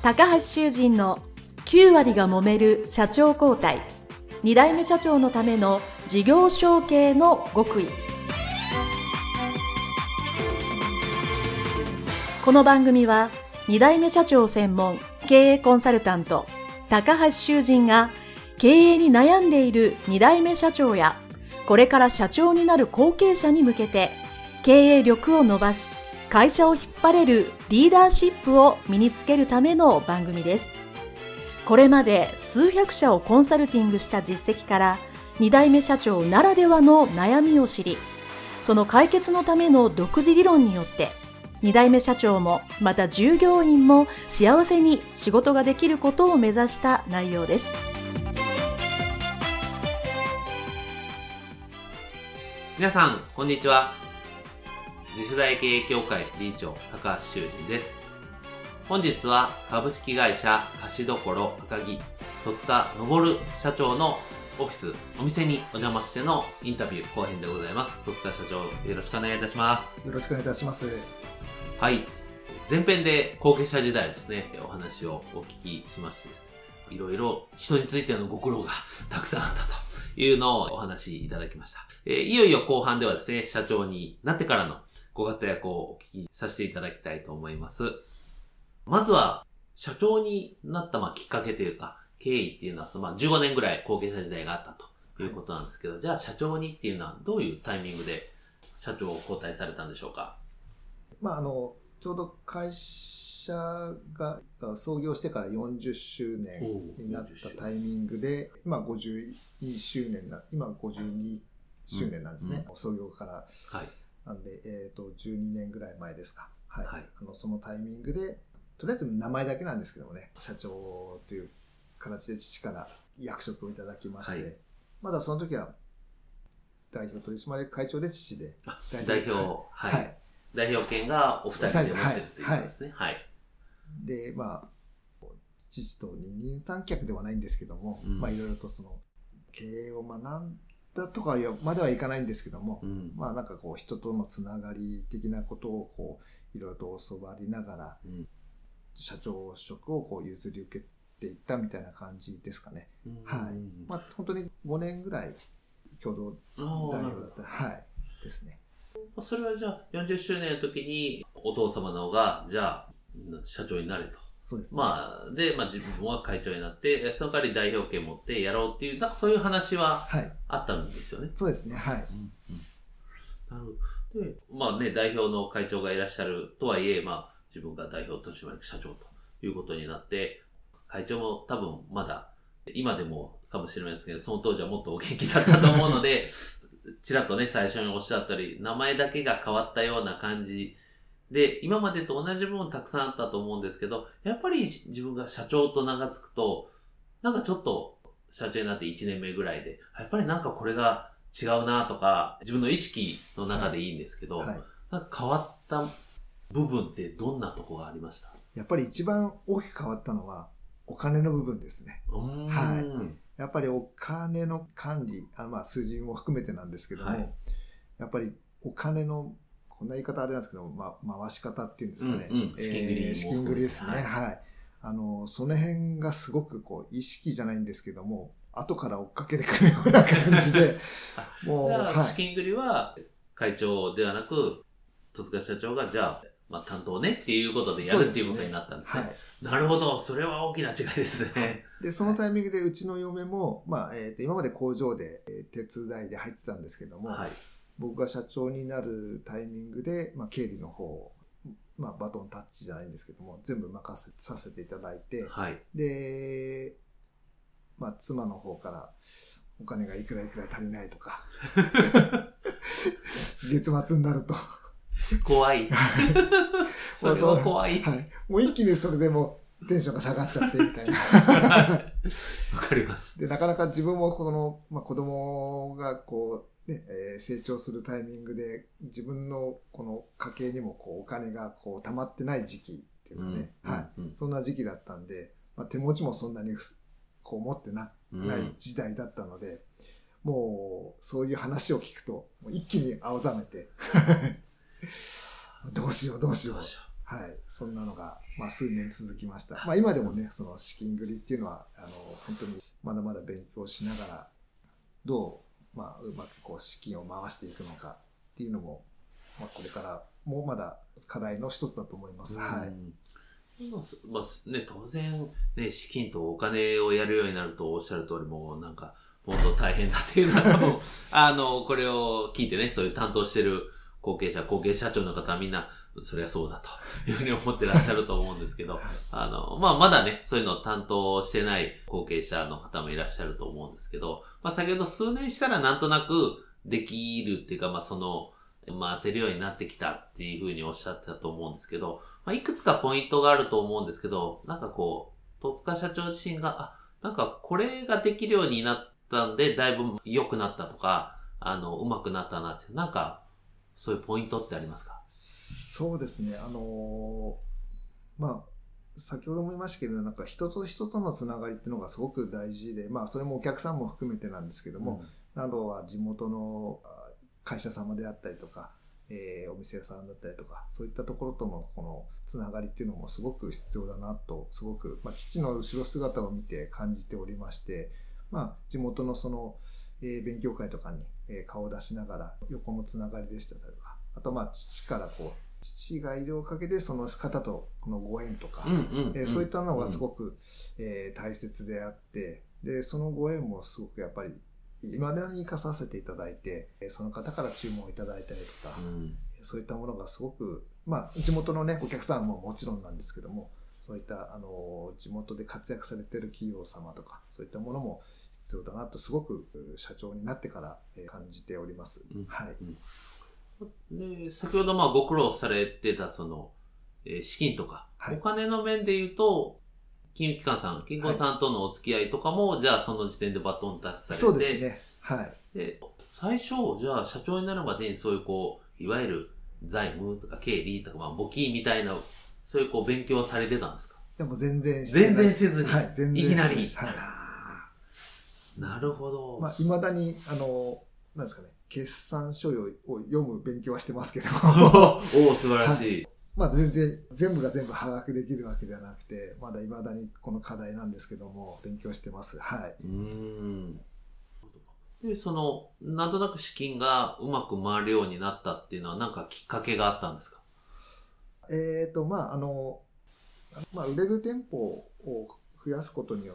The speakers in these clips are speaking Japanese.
高橋修人の9割が揉める社長交代、2代目社長のための事業承継の極意。この番組は2代目社長専門経営コンサルタント高橋修人が経営に悩んでいる2代目社長やこれから社長になる後継者に向けて経営力を伸ばし会社を引っ張れるリーダーシップを身につけるための番組です。これまで数百社をコンサルティングした実績から2代目社長ならではの悩みを知り、その解決のための独自理論によって2代目社長もまた従業員も幸せに仕事ができることを目指した内容です。 皆さんこんにちは。次世代経営協会理事長高橋修人です。本日は株式会社菓子処赤木戸塚昇社長のオフィスお店にお邪魔してのインタビュー後編でございます。戸塚社長、よろしくお願いいたします。 よろしくお願いいたします。 はい、前編で後継者時代ですね、お話をお聞きしましてですね、いろいろ人についてのご苦労がたくさんあったというのをお話しいただきました。いよいよ後半ではですね、社長になってからのご活躍をお聞きさせていただきたいと思います。まずは社長になったきっかけというか経緯っていうのは15年ぐらい後継者時代があったということなんですけど、じゃあ社長にっていうのはどういうタイミングで社長を交代されたんでしょうか？ ちょうど会社が創業してから40周年になったタイミングで、今52周年なんですね、創業から。はい、なんで、12年ぐらい前ですか。はい。はい、そのタイミングで、とりあえず名前だけなんですけどもね、社長という形で父から役職をいただきまして、はい、まだその時は代表取締役会長で父で。 代表、はい。はい、代表権がお二人で持ってるということですね。はい。 で、父と二人三脚ではないんですけども、いろいろとその経営を学んだとかまではいかないんですけども、人とのつながり的なことをいろいろと教わりながら、社長職を譲り受けていったみたいな感じですかね。はい。本当に5年ぐらい共同代表だった。はい。ですね。 それはじゃあ40周年の時にお父様の方がじゃあ社長になれと。 そうです、 ね。で、自分は会長になって、その代わり代表権持ってやろうっていう、そういう話はあったんですよね。 はい、そうですね。はい。なるほど。で、代表の会長がいらっしゃるとはいえ、自分が代表取締役社長ということになって、会長も多分まだ、今でもかもしれないですけど、その当時はもっとお元気だったと思うので、ちらっとね、最初におっしゃったり、名前だけが変わったような感じで、今までと同じ部分たくさんあったと思うんですけど、やっぱり自分が社長と名が付くと、ちょっと社長になって1年目ぐらいで、やっぱりこれが違うなとか、自分の意識の中でいいんですけど、変わった部分ってどんなとこがありました？ やっぱり一番大きく変わったのは、お金の部分ですね。はい。やっぱりお金の管理、数字も含めてなんですけども、やっぱりお金の、こんな言い方あれなんですけど、回し方っていうんですかね。資金繰りですね。はい。その辺がすごく意識じゃないんですけども、後から追っかけてくるような感じで、 もう、資金繰りは会長ではなく、戸塚社長がじゃあ、担当ねっていうことでやるっていうことになったんですね。はい、なるほど。それは大きな違いですね。 で、そのタイミングでうちの嫁も、今まで工場で手伝いで入ってたんですけども、僕が社長になるタイミングで、経理の方を、バトンタッチじゃないんですけども、全部任せさせていただいて、で、妻の方からお金がいくらいくら足りないとか、月末になると、 怖い。それは怖い。 はい。もう一気にそれでもテンションが下がっちゃってみたいな。 わかります。 で、なかなか自分も子供が成長するタイミングで自分のこの家計にもお金が溜まってない時期ですね。はい。そんな時期だったんで、手持ちもそんなに持ってない時代だったので、もうそういう話を聞くと一気に青ざめて。どうしよう。 はい。そんなのが、数年続きました。今でもね、その資金繰りっていうのは、本当にまだまだ勉強しながら、どう、うまくこう資金を回していくのかっていうのも、これからもまだ課題の一つだと思います。はい。 ね、当然、ね、資金とお金をやるようになるとおっしゃる通りもなんか、もっと大変だっていうのはこれを聞いてね、そういう担当してる後継社長の方はみんな、そりゃそうだというふうに思ってらっしゃると思うんですけど、まだね、そういうのを担当してない後継者の方もいらっしゃると思うんですけど、先ほど数年したらなんとなくできるっていうか、回せるようになってきたっていうふうにおっしゃってたと思うんですけど、いくつかポイントがあると思うんですけど、なんかこう、戸塚社長自身が、なんかこれができるようになったんで、だいぶ良くなったとか、上手くなったなって、なんか、そういうポイントってありますか？ そうですね。先ほども言いましたけど、なんか人と人とのつながりっていうのがすごく大事で、それもお客さんも含めてなんですけども、などは地元の会社様であったりとか、お店屋さんだったりとか、そういったところとのこのつながりっていうのもすごく必要だなと、すごく、父の後ろ姿を見て感じておりまして、地元のその、勉強会とかに、顔を出しながら横のつながりでしたりとか、あと父から父がいるおかげでその方とこのご縁とか、そういったのがすごく、大切であって、でそのご縁もすごくやっぱり今でに生かさせていただいて、その方から注文をいただいたりとか、そういったものがすごく、地元のねお客さんももちろんなんですけども、そういった地元で活躍されている企業様とか、そういったものも必要だなとすごく社長になってから感じております。はい。 で、先ほどご苦労されてたその、資金とか、お金の面で言うと、金融機関さん、銀行さんとのお付き合いとかも、じゃあその時点でバトンタッチされて、 そうですね。はい。 で、最初、じゃあ社長になるまでにそういういわゆる財務とか経理とか、簿記みたいな、そういう勉強されてたんですか？ でも全然せずに、 全然いきなり。 はい。 なるほど。 未だに、なんですかね、決算書を読む勉強はしてますけど。 おー、素晴らしい。 全部が全部把握できるわけではなくて、まだ未だにこの課題なんですけども、勉強してます。はい。 で、なんとなく資金がうまく回るようになったっていうのは何かきっかけがあったんですか？ 売れる店舗を増やすことによって、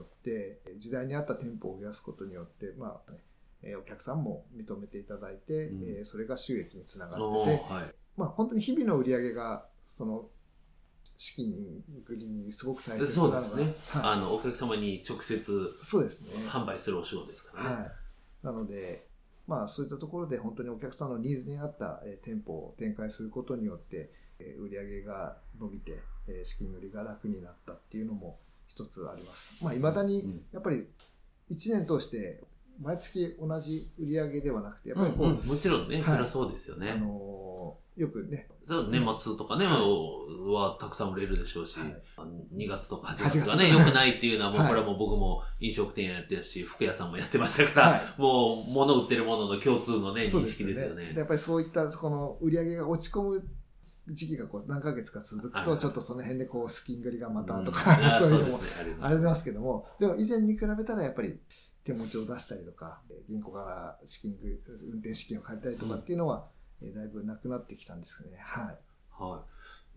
時代に合った店舗を増やすことによって、お客さんも認めていただいて、それが収益につながってて、本当に日々の売り上げが、その資金繰りにすごく大切なのが、 そうですね。お客様に直接そうですね。 販売するお仕事ですからね。 はい。なので、そういったところで本当にお客さんのニーズに合った店舗を展開することによって、売り上げが伸びて、資金繰りが楽になったっていうのも一つあります。未だにやっぱり1年通して毎月同じ売り上げではなくて、やっぱりもちろんね、それはそうですよね。 よくね、 年末とかね、はたくさん売れるでしょうし、2月とか8月がね、良くないっていうのは、これはもう僕も飲食店やってるし、服屋さんもやってましたから、もう物売ってるものの共通のね、認識ですよね。 やっぱりそういったこの売り上げが落ち込む時期が何ヶ月か続くと、ちょっとその辺で資金繰りがまたとか、そういうのもありますけども、でも以前に比べたらやっぱり手持ちを出したりとか、銀行から運転資金を借りたりとかっていうのは、だいぶなくなってきたんですね。はい。 はい。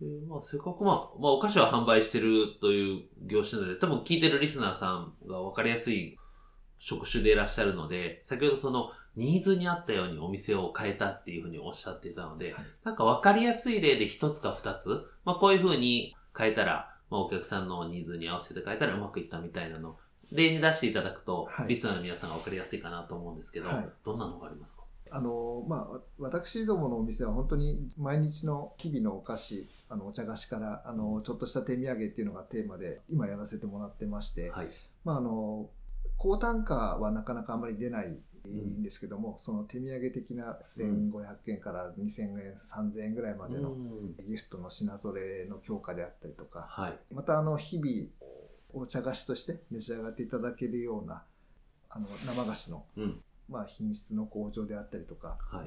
せっかくお菓子は販売してるという業種なので、多分聞いてるリスナーさんが分かりやすい職種でいらっしゃるので、先ほどニーズに合ったようにお店を変えたっていうふうにおっしゃっていたので、なんか分かりやすい例で一つか二つ、こういうふうに変えたら、お客さんのニーズに合わせて変えたらうまくいったみたいなの、例に出していただくと、リスナーの皆さんが分かりやすいかなと思うんですけど、どんなのがありますか？ 私どものお店は本当に毎日の日々のお菓子、お茶菓子から、ちょっとした手土産っていうのがテーマで、今やらせてもらってまして、高単価はなかなかあまり出ないんですけども、その手土産的な1500円から2000円、3000円ぐらいまでのギフトの品揃えの強化であったりとか、また日々お茶菓子として召し上がっていただけるような生菓子の、品質の向上であったりとか、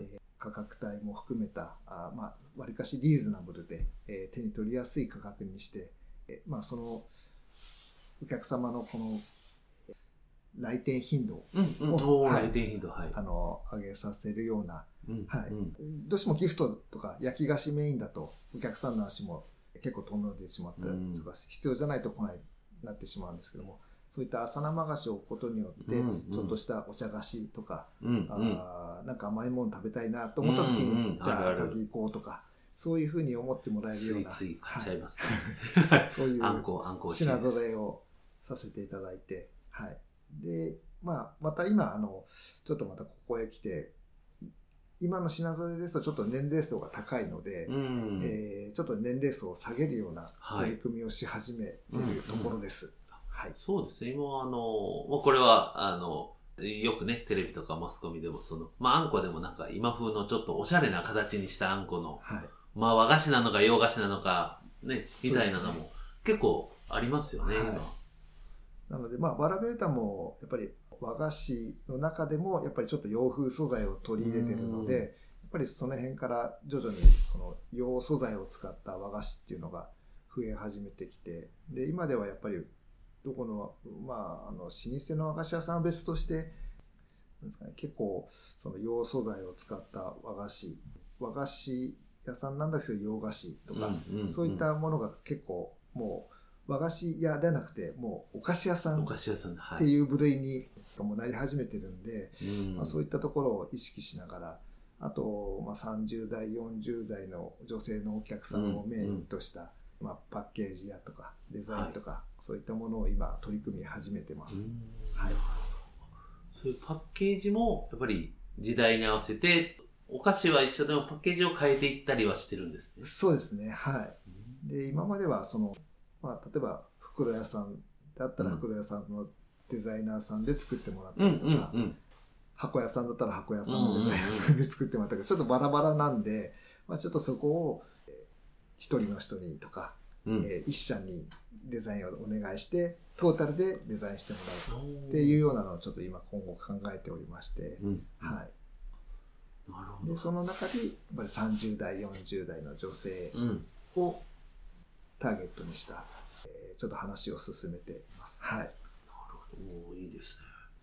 価格帯も含めたわりかしリーズナブルで、手に取りやすい価格にして、そのお客様のこの来店頻度を、 来店頻度、 上げさせるような、どうしてもギフトとか焼き菓子メインだとお客さんの足も結構遠のいてしまったりとか、必要じゃないと来ないなってしまうんですけども、そういった朝生菓子を置くことによって、ちょっとしたお茶菓子とか、なんか甘いもの食べたいなと思った時に、じゃあ赤城行こうとか、そういうふうに思ってもらえるような、 つい買っちゃいますね。 そういう品揃えをさせていただいて、で、また今、ちょっとまたここへ来て、今の品揃えですとちょっと年齢層が高いので、ちょっと年齢層を下げるような取り組みをし始めているところです。 そうですね。今これは、よくね、テレビとかマスコミでもあんこでもなんか今風のちょっとおしゃれな形にしたあんこの、和菓子なのか洋菓子なのか、ね、みたいなのも結構ありますよね、今。 なので、バラベータもやっぱり和菓子の中でもやっぱりちょっと洋風素材を取り入れてるので、やっぱりその辺から徐々にその洋素材を使った和菓子っていうのが増え始めてきて、で、今ではやっぱりどこの、老舗の和菓子屋さんは別として、なんですかね、結構その洋素材を使った和菓子屋さんなんだけど洋菓子とか、そういったものが結構もう和菓子屋ではなくてもうお菓子屋さんっていう部類にもなり始めてるんで、そういったところを意識しながら、あと、30代40代の女性のお客さんをメインとした、パッケージやとかデザインとか、そういったものを今取り組み始めてます。 そういうパッケージもやっぱり時代に合わせてお菓子は一緒でもパッケージを変えていったりはしてるんですね。 そうですね。で、今までは例えば袋屋さんだったら袋屋さんのデザイナーさんで作ってもらったりとか、箱屋さんだったら箱屋さんのデザイナーさんで作ってもらったりとか、ちょっとバラバラなんで、ちょっとそこを一人の人にとか、一社にデザインをお願いしてトータルでデザインしてもらうっていうようなのをちょっと今後考えておりまして、でその中でやっぱり30代40代の女性をターゲットにしたちょっと話を進めています。なるほど、いいです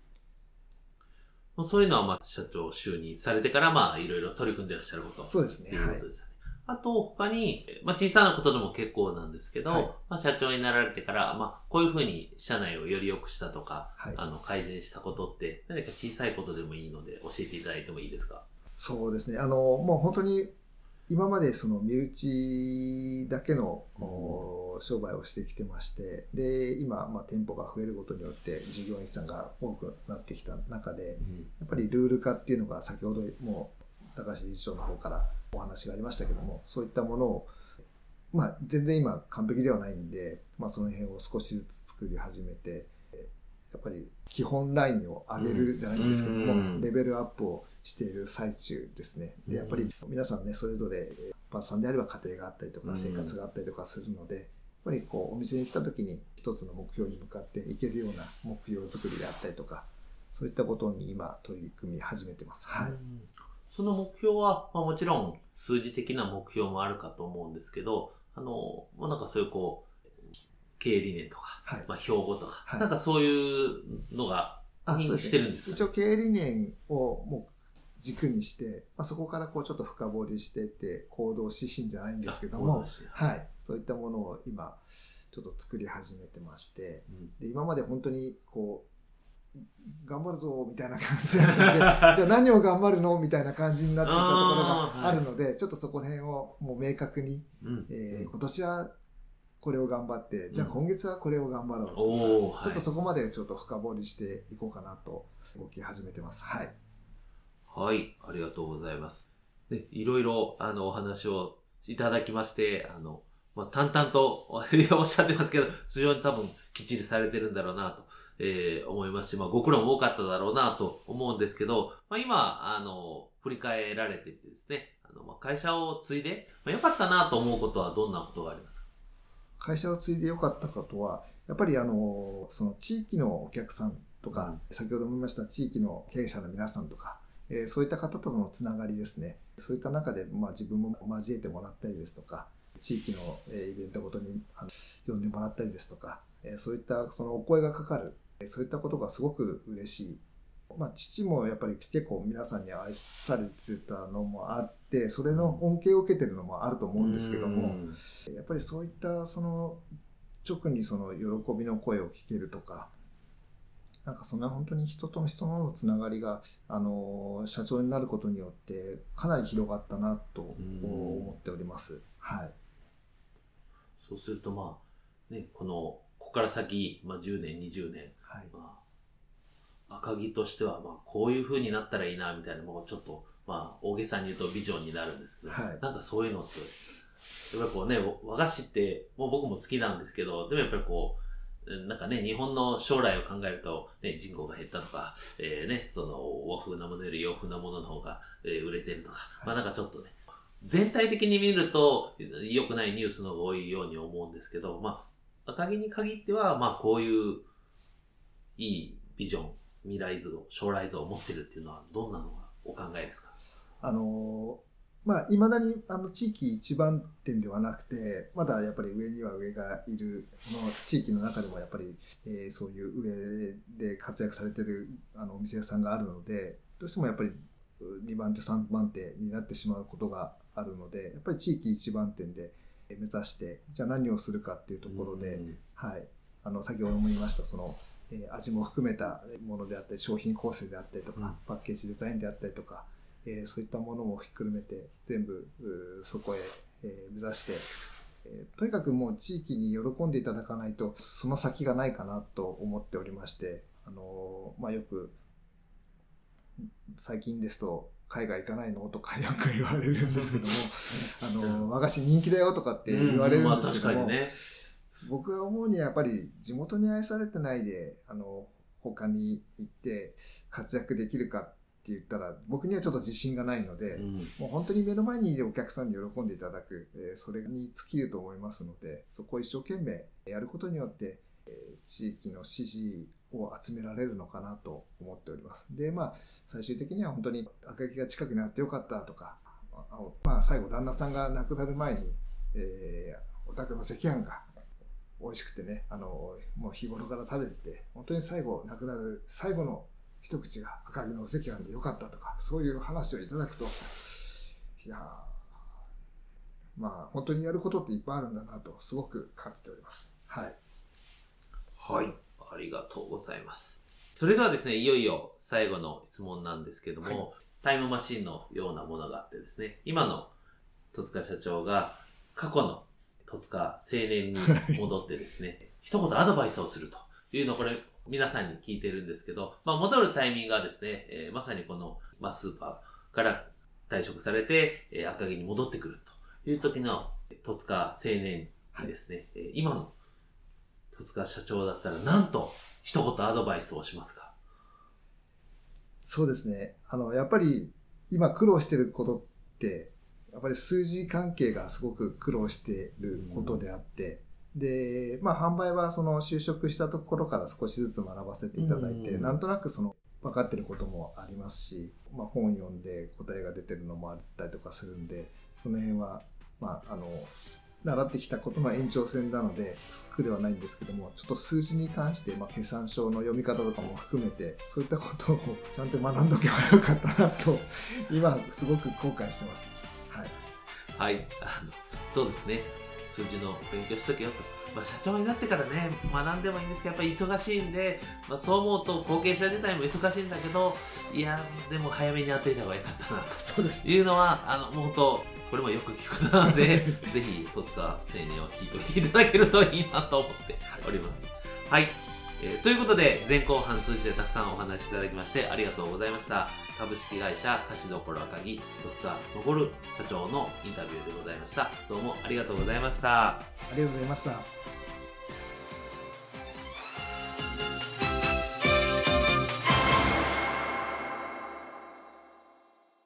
ね。そういうのは社長就任されてからいろいろ取り組んでいらっしゃること。 そうですね。 あと他に、小さなことでも結構なんですけど、社長になられてから、こういうふうに社内をより良くしたとか、改善したことって何か小さいことでもいいので教えていただいてもいいですか？ そうですね。もう本当に今までその身内だけの商売をしてきてまして、で今店舗が増えることによって従業員さんが多くなってきた中で、やっぱりルール化っていうのが先ほども高橋理事長の方からお話がありましたけども、そういったものを全然今完璧ではないんで、その辺を少しずつ作り始めて、やっぱり基本ラインを上げるじゃないんですけども、レベルアップをしている最中ですね。でやっぱり皆さんね、それぞれ一般さんであれば家庭があったりとか生活があったりとかするので、やっぱりお店に来た時に一つの目標に向かっていけるような目標作りであったりとか、そういったことに今取り組み始めてます。 その目標は、もちろん数字的な目標もあるかと思うんですけど、なんかそういう経営理念とか、標語とか、なんかそういうのがしてるんですか？ 一応経営理念をもう軸にして、そこからちょっと深掘りしていって行動指針じゃないんですけども、そういったものを今ちょっと作り始めてまして、で今まで本当に頑張るぞみたいな感じだったのでじゃあ何を頑張るのみたいな感じになっていたところがあるので、ちょっとそこら辺をもう明確に、今年はこれを頑張って、じゃあ今月はこれを頑張ろうと、ちょっとそこまでちょっと深掘りしていこうかなと動き始めてます。はい、 ありがとうございます。でいろいろお話をいただきまして、淡々とおっしゃってますけど、非常に多分きっちりされてるんだろうなと、思いますし、ご苦労も多かっただろうなと思うんですけど、今、振り返られててですね、会社を継いで、良かったなと思うことはどんなことがありますか？ 会社を継いで良かったことは、やっぱりその地域のお客さんとか、先ほども言いました地域の経営者の皆さんとか、 そういった方とのつながりですね。そういった中で、自分も交えてもらったりですとか、地域のイベントごとに呼んでもらったりですとか、そういったそのお声がかかる、そういったことがすごく嬉しい。父もやっぱり結構皆さんに愛されてたのもあって、それの恩恵を受けてるのもあると思うんですけども、やっぱりそういったその直にその喜びの声を聞けるとか、なんかそんな本当に人と人のつながりが社長になることによってかなり広がったなと思っております。はい。 そうするとここから先、10年20年、はい、赤城としてはこういう風になったらいいなみたいな、もうちょっと大げさに言うとビジョンになるんですけど、はい、なんかそういうのってやっぱり和菓子ってもう僕も好きなんですけど、でもやっぱりなんかね、日本の将来を考えると、ね、人口が減ったとか、その和風なものより洋風なものの方が、売れてるとか、はい、なんかちょっとね、全体的に見ると良くないニュースの方が多いように思うんですけど、赤城に限っては、こういういいビジョン、未来像、将来像を持ってるっていうのはどんなのがお考えですか？ 未だに地域一番店ではなくて、まだやっぱり上には上がいる、この地域の中でもやっぱり、そういう上で活躍されているお店屋さんがあるので、どうしてもやっぱり2番手3番手になってしまうことがあるので、やっぱり地域一番店で目指して、じゃあ何をするかっていうところで、はい、先ほども言いましたその味も含めたものであったり、商品構成であったりとか、パッケージデザインであったりとか、そういったものもひっくるめて全部そこへ目指して、とにかくもう地域に喜んでいただかないとその先がないかなと思っておりまして、よく最近ですと海外行かないのとかよく言われるんですけども和菓子人気だよとかって言われるんですけども、僕が思うにはやっぱり地元に愛されてないで他に行って活躍できるかって言ったら僕にはちょっと自信がないので、もう本当に目の前にいるお客さんに喜んでいただく、それに尽きると思いますので、そこを一生懸命やることによって、地域の支持を集められるのかなと思っております。で、最終的には本当に赤城が近くにあってよかったとか、最後旦那さんが亡くなる前に、お宅の赤飯が美味しくてね、もう日頃から食べてて、本当に最後亡くなる最後の一口が赤城のお赤飯でよかったとか、そういう話をいただくと、本当にやることっていっぱいあるんだなとすごく感じております。はい。 はい、ありがとうございます。それではですね、いよいよ最後の質問なんですけども、はい、タイムマシンのようなものがあってですね、今の戸塚社長が過去の戸塚青年に戻ってですね、一言アドバイスをするというのをこれ皆さんに聞いてるんですけど、戻るタイミングがですね、まさにこの、スーパーから退職されて、赤城に戻ってくるという時の戸塚青年にですね、今の戸塚社長だったら何と一言アドバイスをしますか？ そうですね。やっぱり今苦労してることってやっぱり数字関係がすごく苦労していることであって、で、販売はその就職したところから少しずつ学ばせていただいて、なんとなくその分かってることもありますし、本読んで答えが出てるのもあったりとかするんで、その辺は習ってきたことの延長線なので苦ではないんですけども、ちょっと数字に関して、計算書の読み方とかも含めてそういったことをちゃんと学んどけばよかったなと今すごく後悔してます。 はい、そうですね。数字の勉強しとけよと。社長になってからね、学んでもいいんですけど、やっぱり忙しいんで、そう思うと後継者自体も忙しいんだけど、いや、でも早めにやっていた方がよかったなというのは、もう本当、これもよく聞くことなので、ぜひ戸塚青年を聞いておいていただけるといいなと思っております。はい。ということで、前後半通じてたくさんお話しいただきましてありがとうございました。株式会社菓子処赤城戸塚昇社長のインタビューでございました。どうもありがとうございました。 ありがとうございました。